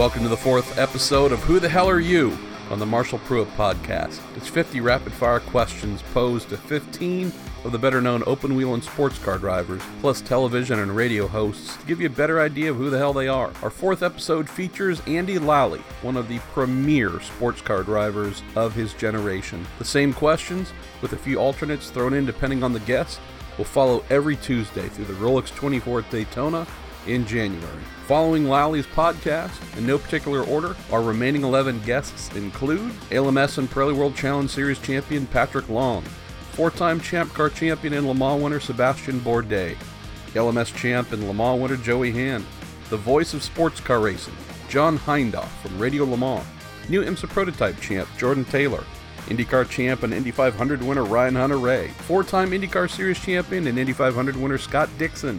Welcome to the fourth episode of Who the Hell Are You? On the Marshall Pruitt Podcast. It's 50 rapid-fire questions posed to 15 of the better-known open-wheel and sports car drivers, plus television and radio hosts, to give you a better idea of who the hell they are. Our fourth episode features Andy Lally, one of the premier sports car drivers of his generation. The same questions, with a few alternates thrown in depending on the guest, will follow every Tuesday through the Rolex 24th Daytona in January. Following Lally's podcast, in no particular order, our remaining 11 guests include ALMS and Pirelli World Challenge Series champion Patrick Long, four-time Champ Car champion and Le Mans winner Sebastian Bourdais, ALMS champ and Le Mans winner Joey Hand, the voice of sports car racing, John Hindhaugh from Radio Le Mans, new IMSA prototype champ Jordan Taylor, IndyCar champ and Indy 500 winner Ryan Hunter-Reay, four-time IndyCar Series champion and Indy 500 winner Scott Dixon,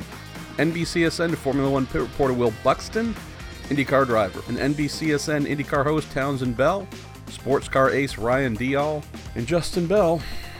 NBCSN Formula One pit reporter Will Buxton, IndyCar driver, and NBCSN IndyCar host Townsend Bell, sports car ace Ryan Dial, and Justin Bell.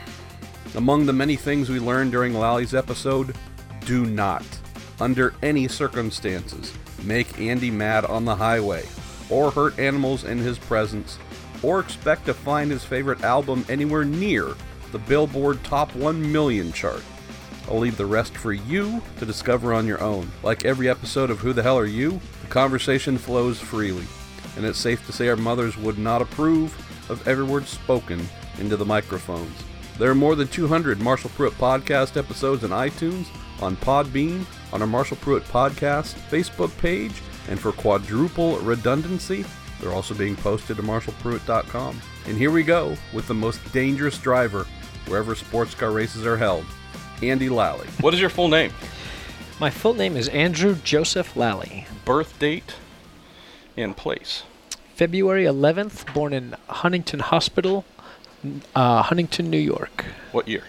Among the many things we learned during Lally's episode, do not, under any circumstances, make Andy mad on the highway, or hurt animals in his presence, or expect to find his favorite album anywhere near the Billboard Top 1 Million chart. I'll leave the rest for you to discover on your own. Like every episode of Who the Hell Are You? The conversation flows freely, and it's safe to say our mothers would not approve of every word spoken into the microphones. There are more than 200 Marshall Pruitt Podcast episodes on iTunes, on Podbean, on our Marshall Pruitt Podcast Facebook page, and for quadruple redundancy, they're also being posted to marshallpruitt.com. And here we go with the most dangerous driver wherever sports car races are held, Andy Lally. What is your full name? My full name is Andrew Joseph Lally. Birth date and place? February 11th, born in Huntington Hospital, Huntington, New York. What year?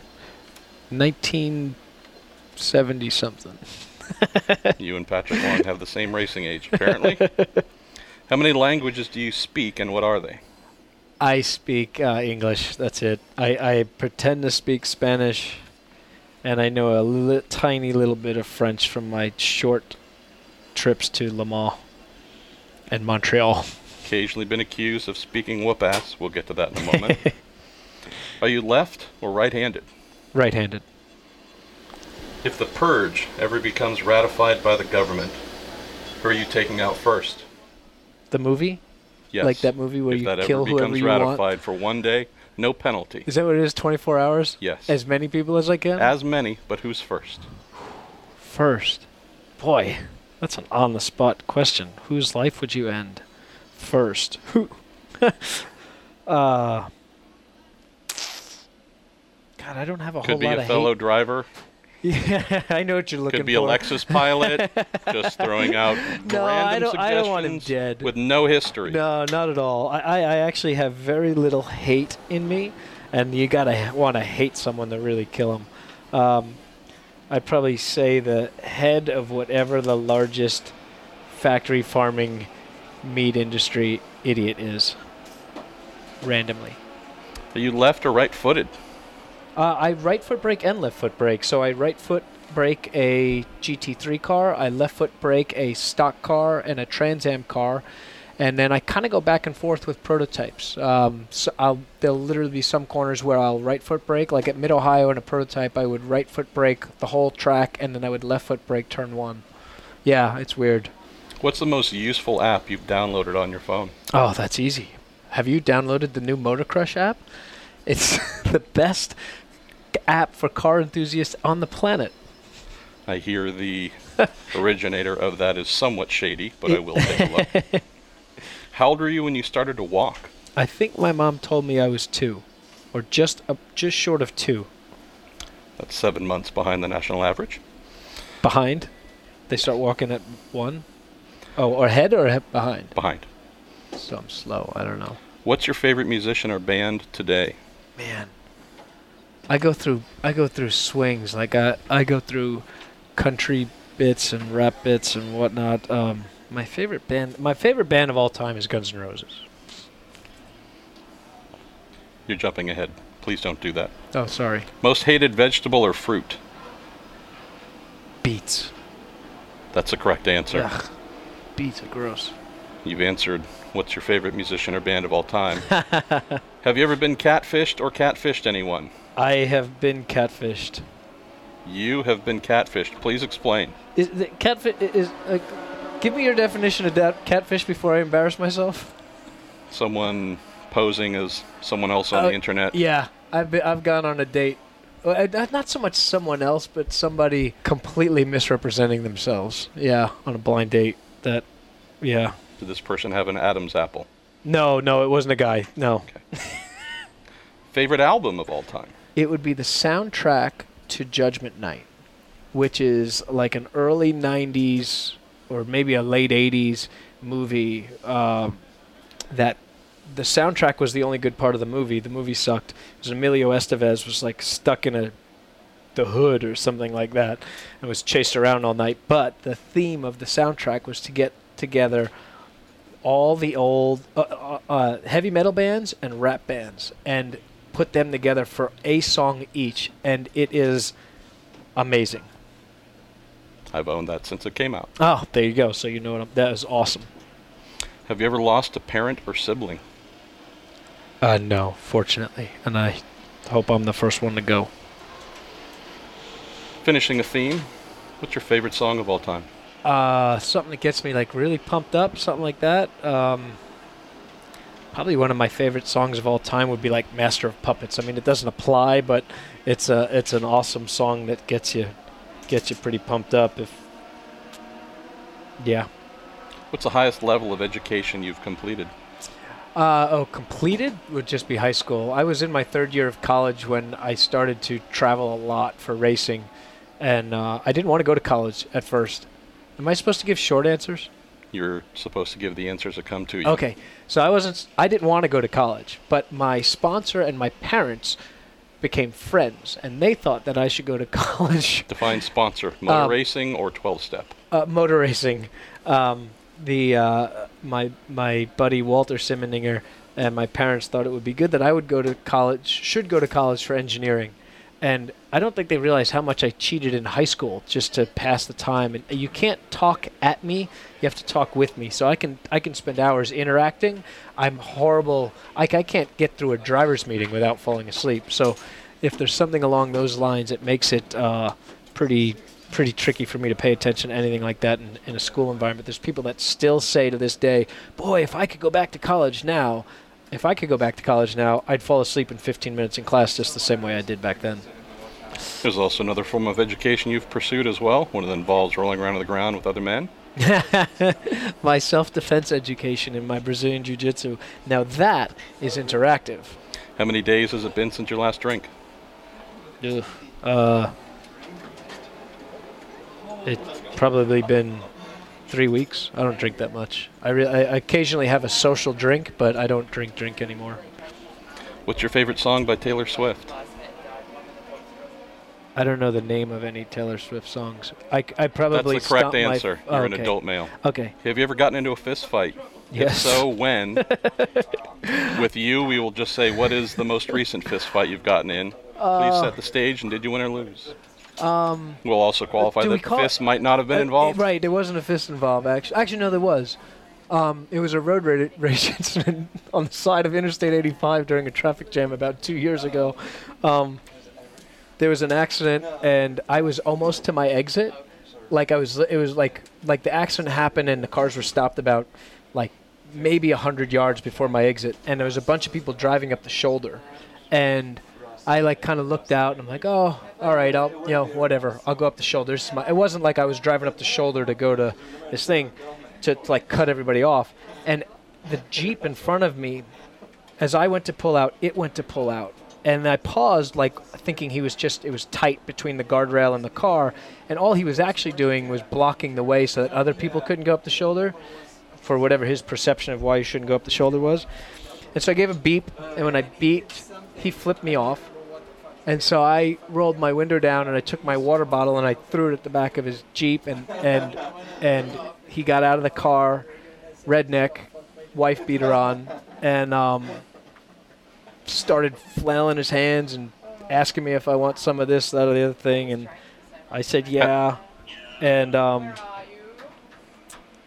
1970-something. You and Patrick Long have the same racing age, apparently. How many languages do you speak, and what are they? I speak English, that's it. I pretend to speak Spanish, and I know a tiny little bit of French from my short trips to Le Mans and Montreal. Occasionally been accused of speaking whoop-ass. We'll get to that in a moment. Are you left or right-handed? Right-handed. If the purge ever becomes ratified by the government, who are you taking out first? The movie? Yes. Like that movie where you kill whoever you want? If that ever becomes ratified for one day, no penalty. Is that what it is, 24 hours? Yes. As many people as I can? As many, but who's first? First. Boy, that's an on-the-spot question. Whose life would you end first? Who? God, I don't have a whole lot of hate. Could be a fellow driver. Yeah, I know what you're looking for. Could be a Lexus pilot, just throwing out random suggestions I don't want him dead. With no history. No, not at all. I actually have very little hate in me, and you gotta want to hate someone to really kill him. I'd probably say the head of whatever the largest factory farming meat industry idiot is, randomly. Are you left or right-footed? I right foot brake and left foot brake. So I right foot brake a GT3 car, I left foot brake a stock car and a Trans Am car, and then I kind of go back and forth with prototypes. So there'll literally be some corners where I'll right foot brake, like at Mid-Ohio in a prototype, I would right foot brake the whole track, and then I would left foot brake turn one. Yeah, it's weird. What's the most useful app you've downloaded on your phone? Oh, that's easy. Have you downloaded the new Motor Crush app? It's the best app for car enthusiasts on the planet. I hear the originator of that is somewhat shady, but I will take a look. How old were you when you started to walk? I think my mom told me I was 2, or just short of 2. That's 7 months behind the national average. Behind? They start walking at 1? Oh, or ahead or behind? Behind. So I'm slow. I don't know. What's your favorite musician or band today? Man, I go through swings. Like I go through country bits and rap bits and whatnot. My favorite band of all time is Guns N' Roses. You're jumping ahead. Please don't do that. Oh, sorry. Most hated vegetable or fruit? Beets. That's the correct answer. Ugh. Beets are gross. You've answered what's your favorite musician or band of all time. Have you ever been catfished or catfished anyone? I have been catfished. You have been catfished. Please explain. Is the catfish is give me your definition of catfish before I embarrass myself. Someone posing as someone else on the internet. Yeah, I've gone on a date. Not so much someone else, but somebody completely misrepresenting themselves. Yeah, on a blind date. Yeah. Did this person have an Adam's apple? No, it wasn't a guy. No. Okay. Favorite album of all time? It would be the soundtrack to Judgment Night, which is like an early 90s or maybe a late 80s movie that the soundtrack was the only good part of the movie. The movie sucked. It was Emilio Estevez was like stuck in the hood or something like that and was chased around all night. But the theme of the soundtrack was to get together all the old heavy metal bands and rap bands and put them together for a song each, and it is amazing. I've owned that since it came out. Oh, there you go. So you know that is awesome. Have you ever lost a parent or sibling? No, fortunately, and I hope I'm the first one to go. Finishing a theme, what's your favorite song of all time? Something that gets me like really pumped up, something like that. Probably one of my favorite songs of all time would be like Master of Puppets. I mean, it doesn't apply, but it's an awesome song that gets you pretty pumped up. What's the highest level of education you've completed? Completed would just be high school. I was in my third year of college when I started to travel a lot for racing, and I didn't want to go to college at first. Am I supposed to give short answers? You're supposed to give the answers that come to you. Okay, so I didn't want to go to college, but my sponsor and my parents became friends, and they thought that I should go to college. Define sponsor: motor racing or 12-step? Motor racing. My buddy Walter Simoninger and my parents thought it would be good that I would should go to college for engineering. And I don't think they realized how much I cheated in high school just to pass the time. And you can't talk at me; you have to talk with me. So I can spend hours interacting. I'm horrible. I can't get through a driver's meeting without falling asleep. So if there's something along those lines, it makes it pretty tricky for me to pay attention to anything like that in a school environment. There's people that still say to this day, "Boy, if I could go back to college now, I'd fall asleep in 15 minutes in class just the same way I did back then." There's also another form of education you've pursued as well, one that involves rolling around on the ground with other men. My self-defense education in my Brazilian Jiu-Jitsu. Now that is interactive. How many days has it been since your last drink? It's probably been 3 weeks. I don't drink that much. I occasionally have a social drink, but I don't drink anymore. What's your favorite song by Taylor Swift? I don't know the name of any Taylor Swift songs. I probably That's the correct answer. You're an adult male. Okay. Have you ever gotten into a fist fight? Yes. If so, when? With you, we will just say, what is the most recent fist fight you've gotten in? Please set the stage, and did you win or lose? We'll also qualify that fists might not have been involved. Right, there wasn't a fist involved, actually. Actually, no, there was. It was a road rage incident on the side of Interstate 85 during a traffic jam about 2 years ago. There was an accident, and I was almost to my exit. It was like the accident happened, and the cars were stopped about like maybe 100 yards before my exit, and there was a bunch of people driving up the shoulder, and I kind of looked out, and I'm like, oh, all right, whatever, I'll go up the shoulder. It wasn't like I was driving up the shoulder to go to this thing to cut everybody off, and the Jeep in front of me, as I went to pull out, it went to pull out. And I paused, thinking it was tight between the guardrail and the car, and all he was actually doing was blocking the way so that other people couldn't go up the shoulder for whatever his perception of why you shouldn't go up the shoulder was. And so I gave a beep, and when I beeped, he flipped me off. And so I rolled my window down, and I took my water bottle, and I threw it at the back of his Jeep, and he got out of the car, redneck, wife beater on, and started flailing his hands and asking me if I want some of this, that, or the other thing, and I said yeah. And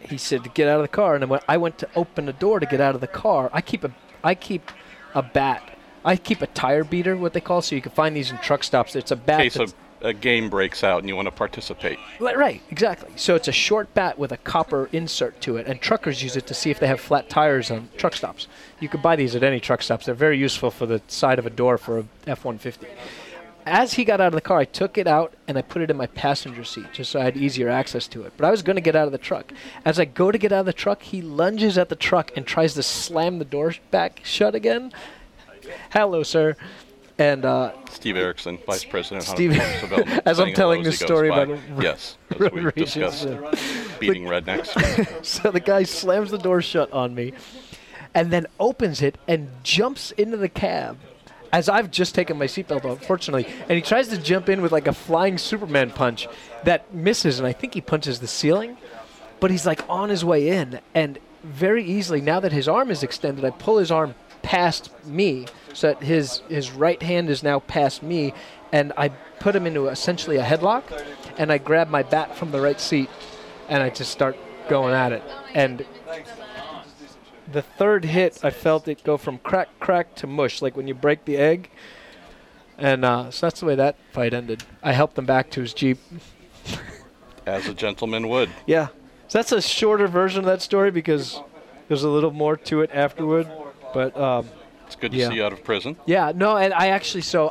he said to get out of the car, and then when I went to open the door to get out of the car, I keep a bat. I keep a tire beater, what they call, so you can find these in truck stops. It's a bat. In case a game breaks out and you want to participate. Right, exactly. So it's a short bat with a copper insert to it, and truckers use it to see if they have flat tires on truck stops. You can buy these at any truck stops. They're very useful for the side of a door for a F-150. As he got out of the car, I took it out and I put it in my passenger seat just so I had easier access to it. But I was going to get out of the truck. As I go to get out of the truck, he lunges at the truck and tries to slam the door back shut again. Hello, sir. And Steve Erickson, Vice President, Steve, Development. as I'm telling this story about yes, as we discussed beating rednecks. So the guy slams the door shut on me and then opens it and jumps into the cab as I've just taken my seatbelt off, fortunately. And he tries to jump in with like a flying Superman punch that misses, and I think he punches the ceiling. But he's like on his way in, and very easily, now that his arm is extended, I pull his arm past me so that his right hand is now past me, and I put him into essentially a headlock, and I grab my bat from the right seat, and I just start going at it. And the third hit, I felt it go from crack, crack to mush, like when you break the egg. And so that's the way that fight ended. I helped him back to his Jeep. As a gentleman would. Yeah. So that's a shorter version of that story because there's a little more to it afterward. But it's good to see you out of prison. Yeah, no, and I actually, so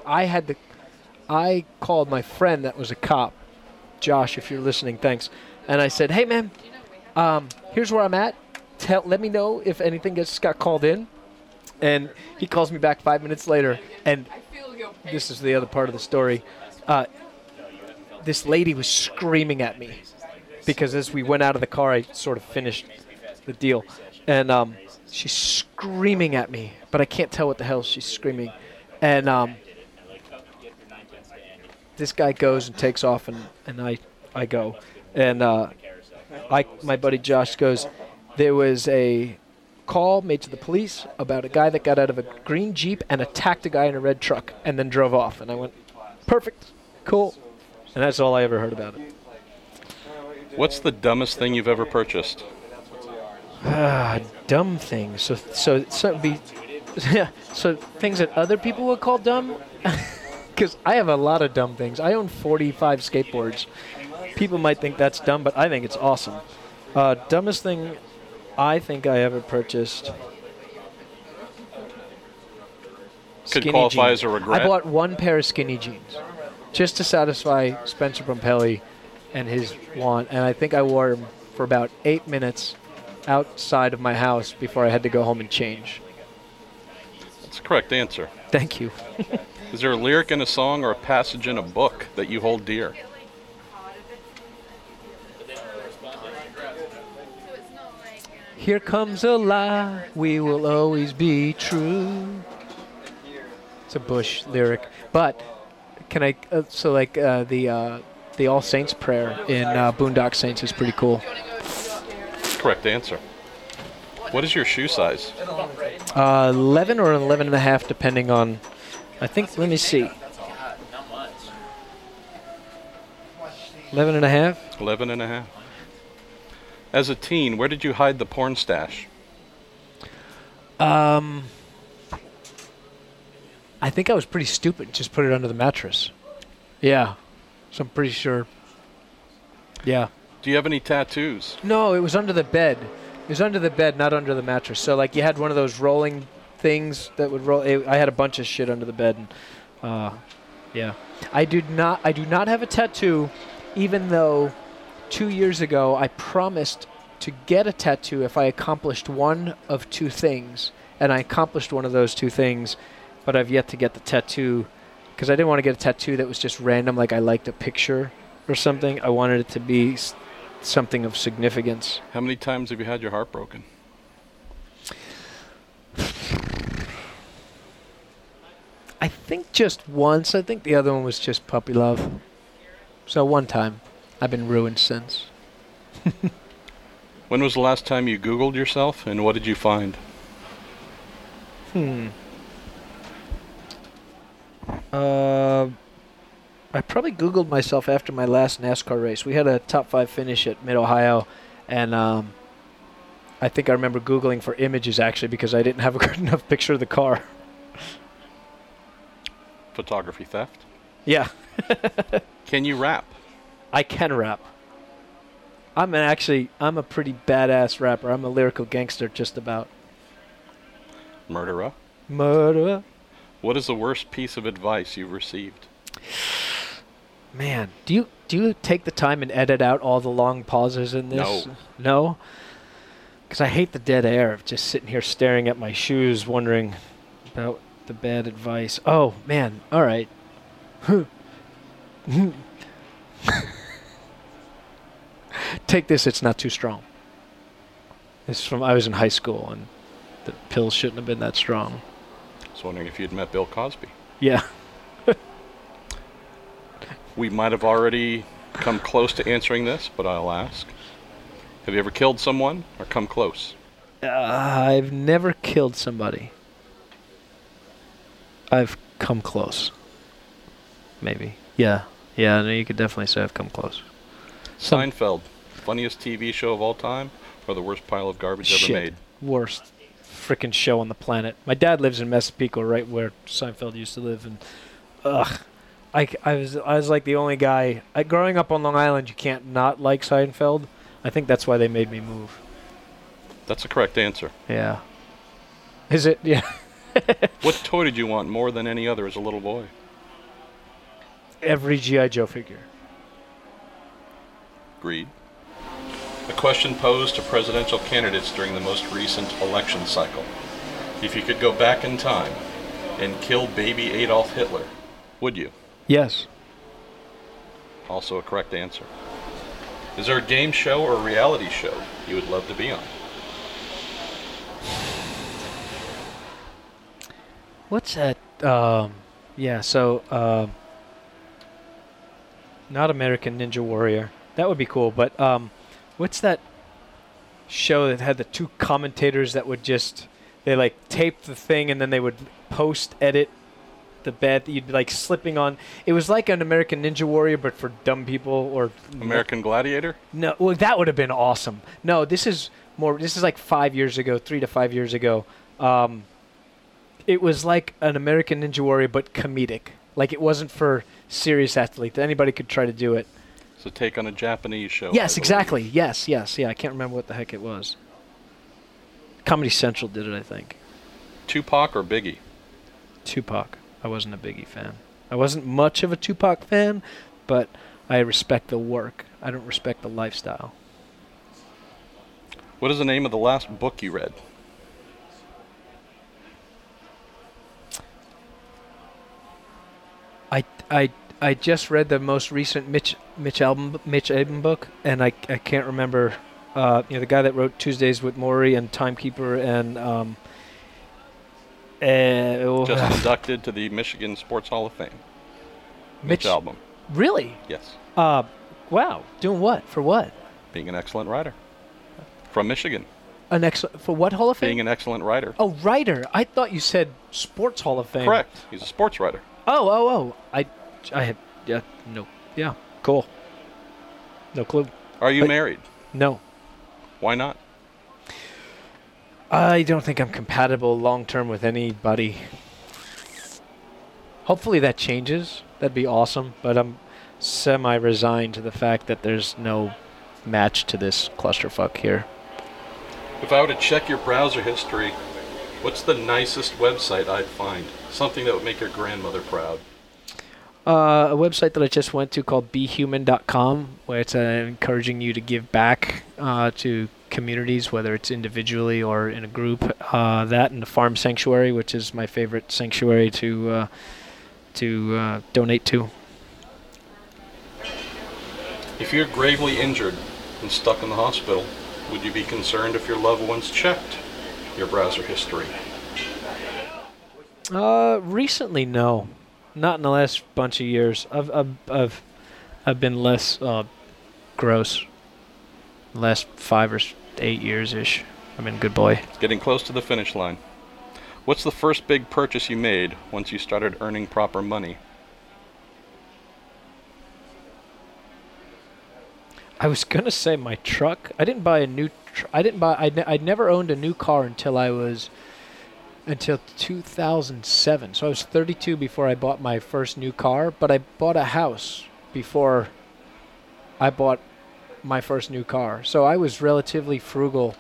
I called my friend that was a cop, Josh, if you're listening, thanks. And I said, hey, man, here's where I'm at. Let me know if anything got called in. And he calls me back 5 minutes later, and this is the other part of the story. This lady was screaming at me because as we went out of the car, I sort of finished the deal. And she's screaming at me, but I can't tell what the hell she's screaming. And this guy goes and takes off, and I go. And my buddy Josh goes, there was a call made to the police about a guy that got out of a green Jeep and attacked a guy in a red truck and then drove off. And I went, perfect, cool. And that's all I ever heard about it. What's the dumbest thing you've ever purchased? Dumb things. So things that other people would call dumb? Because I have a lot of dumb things. I own 45 skateboards. People might think that's dumb, but I think it's awesome. Dumbest thing I think I ever purchased. Could qualify as a regret. I bought one pair of skinny jeans just to satisfy Spencer Pompelli and his want, and I think I wore them for about 8 minutes outside of my house before I had to go home and change. That's the correct answer. Thank you. Is there a lyric in a song or a passage in a book that you hold dear? Here comes a lie, we will always be true. It's a Bush lyric, but can I? The All Saints prayer in Boondock Saints is pretty cool. Correct answer. What is your shoe size? 11 or 11 and a half, depending on. I think. Let me see. 11 and a half. 11 and a half. As a teen, where did you hide the porn stash? I think I was pretty stupid. Just put it under the mattress. Yeah. So I'm pretty sure. Yeah. Do you have any tattoos? No, it was under the bed. It was under the bed, not under the mattress. So like you had one of those rolling things that would roll. I had a bunch of shit under the bed. And, yeah. I do not have a tattoo, even though 2 years ago, I promised to get a tattoo if I accomplished one of two things, and I accomplished one of those two things, but I've yet to get the tattoo because I didn't want to get a tattoo that was just random, like I liked a picture or something. I wanted it to be something of significance. How many times have you had your heart broken? I think just once. I think the other one was just puppy love. So one time. I've been ruined since. When was the last time you Googled yourself, and what did you find? I probably Googled myself after my last NASCAR race. We had a top 5 finish at Mid-Ohio, And I think I remember Googling for images, actually, because I didn't have a good enough picture of the car. Photography theft. Yeah. Can you rap? I can rap. I'm a pretty badass rapper. I'm a lyrical gangster, just about. Murderer. Murderer. What is the worst piece of advice you've received? Man, do you take the time and edit out all the long pauses in this? No. No? Because I hate the dead air of just sitting here staring at my shoes, wondering about the bad advice. Oh, man. All right. Take this, it's not too strong. This is from, I was in high school, and the pills shouldn't have been that strong. I was wondering if you'd met Bill Cosby. Yeah. We might have already come close to answering this, but I'll ask. Have you ever killed someone or come close? I've never killed somebody. I've come close. Maybe. Yeah. Yeah, no, you could definitely say I've come close. Seinfeld, funniest TV show of all time, or the worst pile of garbage ever made? Worst frickin' show on the planet. My dad lives in Massapequa, right where Seinfeld used to live, and I was like the only guy. Growing up on Long Island, you can't not like Seinfeld. I think that's why they made me move. That's the correct answer. Yeah. Is it? Yeah. What toy did you want more than any other as a little boy? Every G.I. Joe figure. Agreed. A question posed to presidential candidates during the most recent election cycle. If you could go back in time and kill baby Adolf Hitler, would you? Yes. Also a correct answer. Is there a game show or a reality show you would love to be on? What's that? Yeah, so, not American Ninja Warrior. That would be cool, but, what's that show that had the two commentators that would just, they like tape the thing and then they would post-edit the bed that you'd be like slipping on. It was like an American Ninja Warrior, but for dumb people or... American Gladiator? No, well, that would have been awesome. No, this is like 5 years ago, 3 to 5 years ago. It was like an American Ninja Warrior, but comedic. Like it wasn't for serious athletes. Anybody could try to do it. So take on a Japanese show. Yes, exactly. Yes. Yeah, I can't remember what the heck it was. Comedy Central did it, I think. Tupac or Biggie? Tupac. I wasn't a Biggie fan. I wasn't much of a Tupac fan, but I respect the work. I don't respect the lifestyle. What is the name of the last book you read? I just read the most recent Mitch Albom book, and I can't remember. The guy that wrote Tuesdays with Morrie and Timekeeper and just inducted to the Michigan Sports Hall of Fame. Mitch Albom. Really? Yes. Wow. Doing what? For what? Being an excellent writer. From Michigan. For what Hall of Fame? Being an excellent writer. Oh, writer. I thought you said Sports Hall of Fame. Correct. He's a sports writer. Oh. I had, yeah, no. Yeah, cool. No clue. Are you married? No. Why not? I don't think I'm compatible long-term with anybody. Hopefully that changes. That'd be awesome. But I'm semi-resigned to the fact that there's no match to this clusterfuck here. If I were to check your browser history, what's the nicest website I'd find? Something that would make your grandmother proud. A website that I just went to called BeHuman.com, where it's encouraging you to give back to communities, whether it's individually or in a group. That and the Farm Sanctuary, which is my favorite sanctuary to donate to. If you're gravely injured and stuck in the hospital, would you be concerned if your loved ones checked your browser history? Recently, no. Not in the last bunch of years. I've been less gross. The last 5 or 8 years ish. I've been a good boy. Getting close to the finish line. What's the first big purchase you made once you started earning proper money? I was gonna say my truck. I didn't buy a new. I never owned a new car until 2007. So I was 32 before I bought my first new car. But I bought a house before I bought my first new car. So I was relatively frugal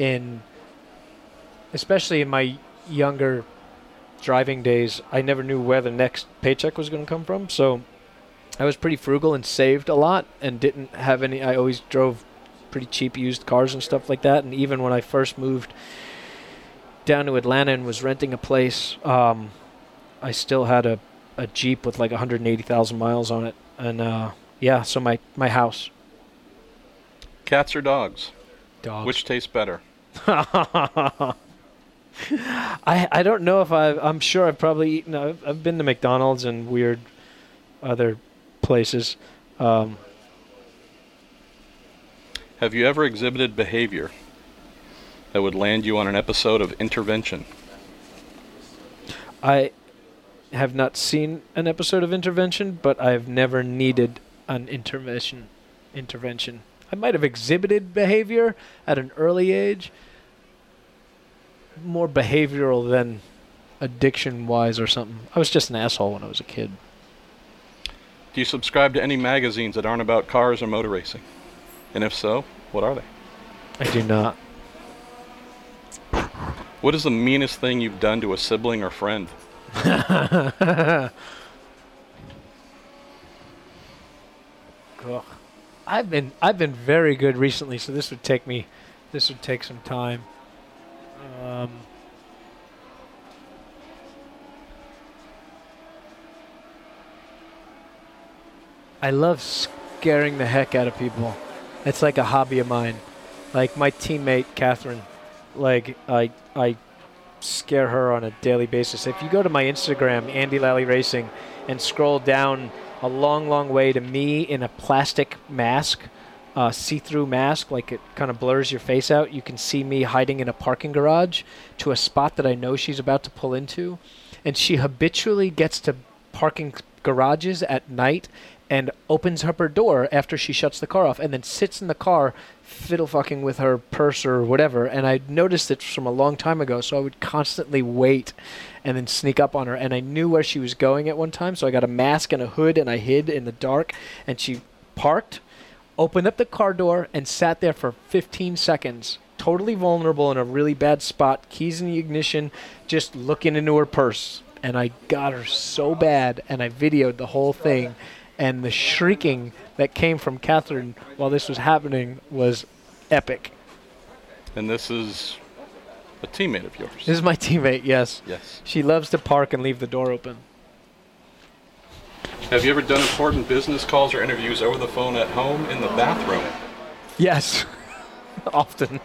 especially in my younger driving days. I never knew where the next paycheck was going to come from. So I was pretty frugal and saved a lot and didn't have any. I always drove pretty cheap used cars and stuff like that. And even when I first moved down to Atlanta and was renting a place, I still had a Jeep with like 180,000 miles on it. And so my house. Cats or dogs? Dogs. Which tastes better? I don't know if I'm sure I've probably eaten. I've been to McDonald's and weird other places. Have you ever exhibited behavior that would land you on an episode of Intervention? I have not seen an episode of Intervention, but I've never needed an intervention. I might have exhibited behavior at an early age, more behavioral than addiction-wise or something. I was just an asshole when I was a kid. Do you subscribe to any magazines that aren't about cars or motor racing? And if so, what are they? I do not. What is the meanest thing you've done to a sibling or friend? Ugh. I've been very good recently, so this would take some time. I love scaring the heck out of people. It's like a hobby of mine. Like my teammate Catherine, like I scare her on a daily basis. If you go to my Instagram, Andy Lally Racing, and scroll down a long way to me in a plastic mask, see-through mask, like it kind of blurs your face out. You can see me hiding in a parking garage to a spot that I know she's about to pull into. And she habitually gets to parking garages at night and opens up her door after she shuts the car off and then sits in the car fiddle fucking with her purse or whatever. And I noticed it from a long time ago, so I would constantly wait and then sneak up on her. And I knew where she was going at one time, so I got a mask and a hood and I hid in the dark. And she parked, opened up the car door, and sat there for 15 seconds, totally vulnerable in a really bad spot, keys in the ignition, just looking into her purse. And I got her so bad, and I videoed the whole thing. And the shrieking that came from Catherine while this was happening was epic. And this is a teammate of yours? This is my teammate, yes. Yes. She loves to park and leave the door open. Have you ever done important business calls or interviews over the phone at home in the bathroom? Yes. Often.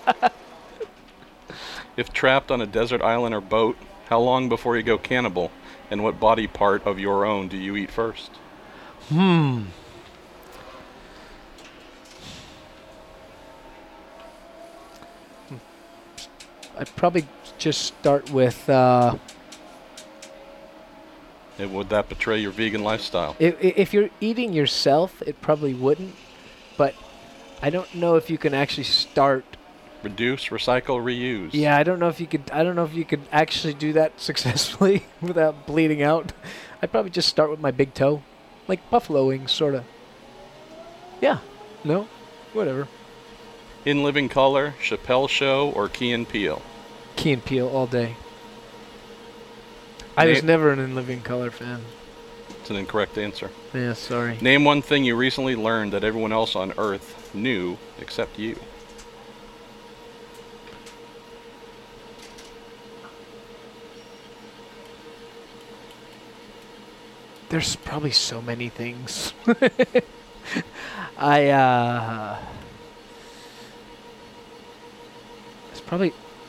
If trapped on a desert island or boat, how long before you go cannibal? And what body part of your own do you eat first? I'd probably just start with... Would that betray your vegan lifestyle? If you're eating yourself, it probably wouldn't. But I don't know if you can actually start... Reduce, recycle, reuse. Yeah, I don't know if you could actually do that successfully without bleeding out. I'd probably just start with my big toe. Like buffalo wings, sort of. Yeah. No? Whatever. In Living Color, Chappelle Show, or Key and Peele? Key and Peele all day. I was never an In Living Color fan. It's an incorrect answer. Yeah, sorry. Name one thing you recently learned that everyone else on Earth knew except you. There's probably so many things. It's probably...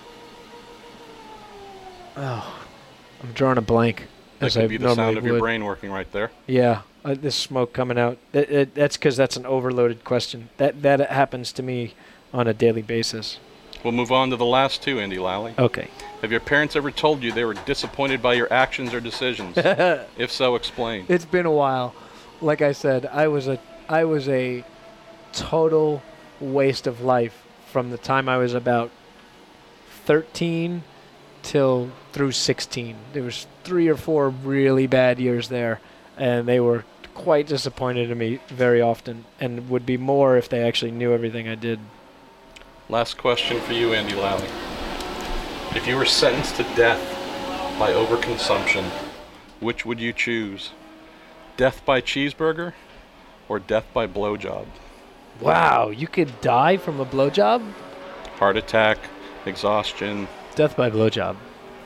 Oh, I'm drawing a blank. That could be the sound of your brain working right there. Yeah, this smoke coming out. That's because that's an overloaded question. That happens to me on a daily basis. We'll move on to the last two, Andy Lally. Okay. Have your parents ever told you they were disappointed by your actions or decisions? If so, explain. It's been a while. Like I said, I was a total waste of life from the time I was about 13 till through 16. There was 3 or 4 really bad years there, and they were quite disappointed in me very often, and would be more if they actually knew everything I did. Last question for you, Andy Lally. If you were sentenced to death by overconsumption, which would you choose? Death by cheeseburger or death by blowjob? Wow, you could die from a blowjob? Heart attack, exhaustion. Death by blowjob.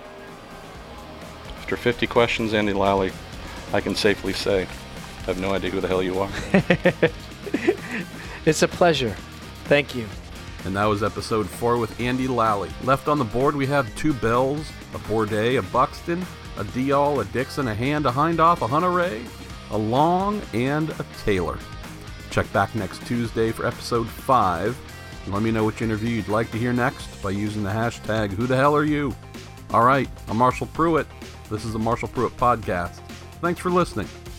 After 50 questions, Andy Lally, I can safely say I have no idea who the hell you are. It's a pleasure. Thank you. And that was episode 4 with Andy Lally. Left on the board, we have 2 Bells, a Bourdais, a Buxton, a Dial, a Dixon, a Hand, a Hindoff, a Hunter-Ray, a Long, and a Taylor. Check back next Tuesday for episode 5. And let me know which interview you'd like to hear next by using the hashtag #WhoTheHellAreYou. All right, I'm Marshall Pruitt. This is the Marshall Pruitt Podcast. Thanks for listening.